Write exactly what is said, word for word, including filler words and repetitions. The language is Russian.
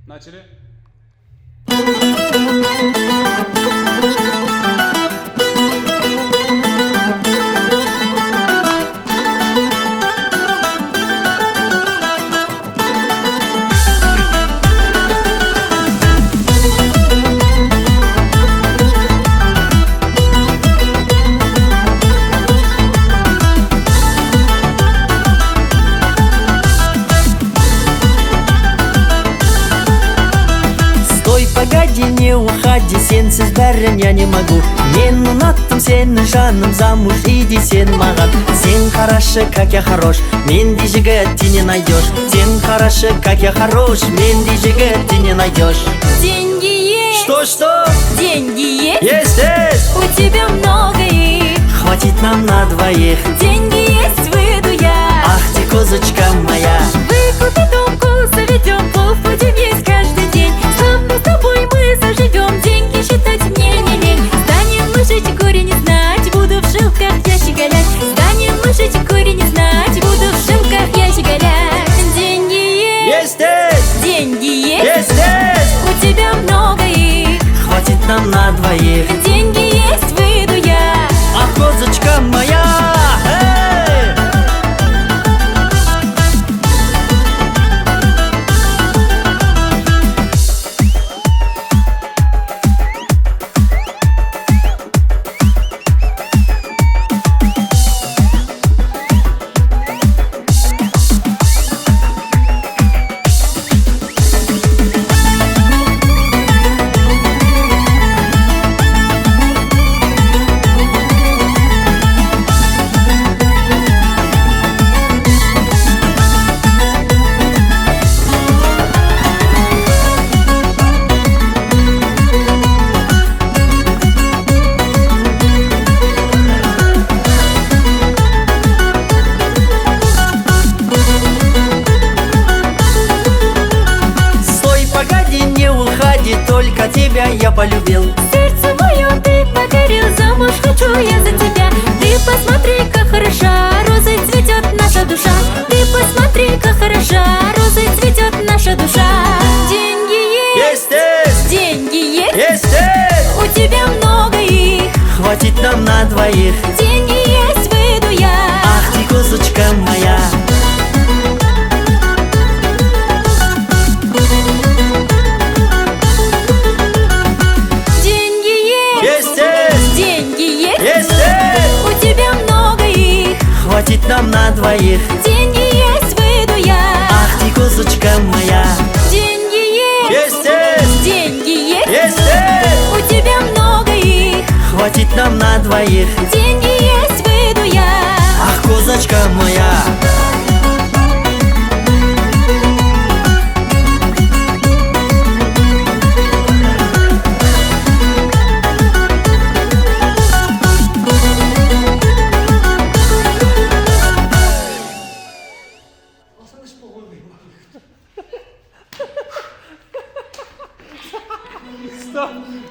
Начали. Погоди, не уходи, сенсіз бәрін я не могу. Мен ұнаттым сені жаным, замуж иди сен маған. Сен қарашы, как я хорош, мендей жігіт ты не найдешь. Сен қарашы, как я хорош, мендей жігіт ты не найдешь. Деньги есть. Что, что? Деньги есть. Есть, есть. У тебя много их. Хватит нам на двоих. Деньги есть, выйду я. Ах ты, козочка моя. Выкупи дом, заведем, плов будем есть каждый день. Со мной, с тобой мы заживем, деньги считать мне не лень. Станем мы жить, горе не знать, буду в жилках я щеголять. Станем мы жить, горе не знать, буду в жилках я щеголять. Деньги есть. Есть, есть. Деньги есть. Есть, есть. У тебя много их. Хватит нам на двоих. Деньги есть, выйду я. Ах, козочка моя. Эй! Только тебя я полюбил. Сердце мое ты покорил, замуж хочу я за тебя. Ты посмотри, как хороша, розой цветет наша душа. Ты посмотри, как хороша, розой цветет наша душа. Деньги есть. Есть, есть. Деньги есть. Есть, есть. У тебя много их. Хватит нам на двоих. Деньги есть, выйду я. Ах ты, козочка моя. Есть, есть. У тебя много их. Хватит нам на двоих. Деньги есть, выйду я. Ах ты, козочка моя. Деньги есть. Есть, есть. Деньги есть. Есть, есть. У тебя много их. Хватит нам на двоих. Деньги есть, выйду я. Ах, козочка моя.